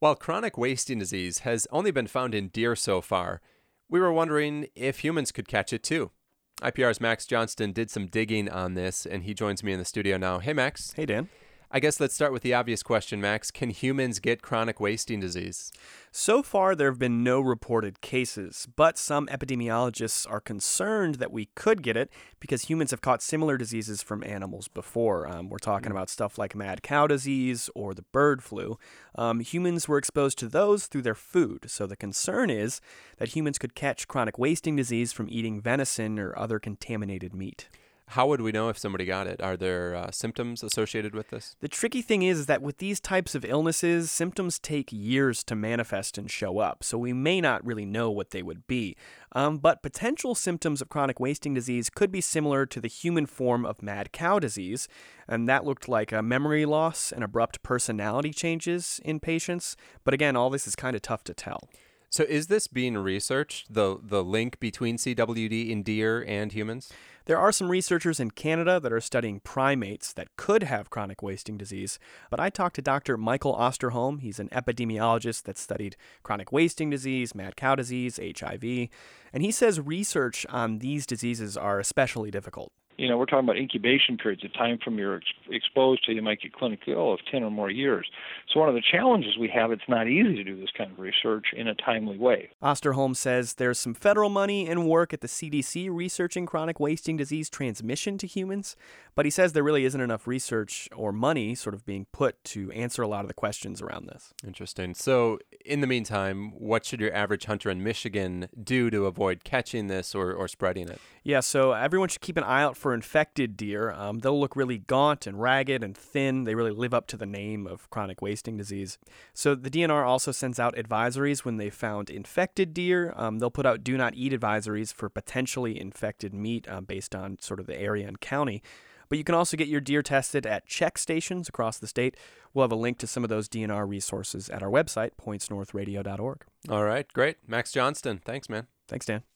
While chronic wasting disease has only been found in deer so far, we were wondering if humans could catch it too. IPR's Max Johnston did some digging on this, and he joins me in the studio now. Hey, Max. Hey, Dan. I guess let's start with the obvious question, Max. Can humans get chronic wasting disease? So far, there have been no reported cases, but some epidemiologists are concerned that we could get it because humans have caught similar diseases from animals before. We're talking about stuff like mad cow disease or the bird flu. Humans were exposed to those through their food, so the concern is that humans could catch chronic wasting disease from eating venison or other contaminated meat. How would we know if somebody got it? Are there symptoms associated with this? The tricky thing is that with these types of illnesses, symptoms take years to manifest and show up, so we may not really know what they would be. But potential symptoms of chronic wasting disease could be similar to the human form of mad cow disease, and that looked like a memory loss and abrupt personality changes in patients. But again, all this is kind of tough to tell. So is this being researched, the link between CWD in deer and humans? There are some researchers in Canada that are studying primates that could have chronic wasting disease, but I talked to Dr. Michael Osterholm. He's an epidemiologist that studied chronic wasting disease, mad cow disease, HIV, and he says research on these diseases are especially difficult. You know, we're talking about incubation periods of time from you're exposed to you might get clinically ill of 10 or more years. So one of the challenges we have, it's not easy to do this kind of research in a timely way. Osterholm says there's some federal money and work at the CDC researching chronic wasting disease transmission to humans, but he says there really isn't enough research or money sort of being put to answer a lot of the questions around this. Interesting. So in the meantime, what should your average hunter in Michigan do to avoid catching this or spreading it? Yeah, so everyone should keep an eye out for infected deer. They'll look really gaunt and ragged and thin. They really live up to the name of chronic wasting disease. So the DNR also sends out advisories when they found infected deer. They'll put out do not eat advisories for potentially infected meat based on sort of the area and county. But you can also get your deer tested at check stations across the state. We'll have a link to some of those DNR resources at our website, pointsnorthradio.org. All right, great. Max Johnston, thanks, man. Thanks, Dan.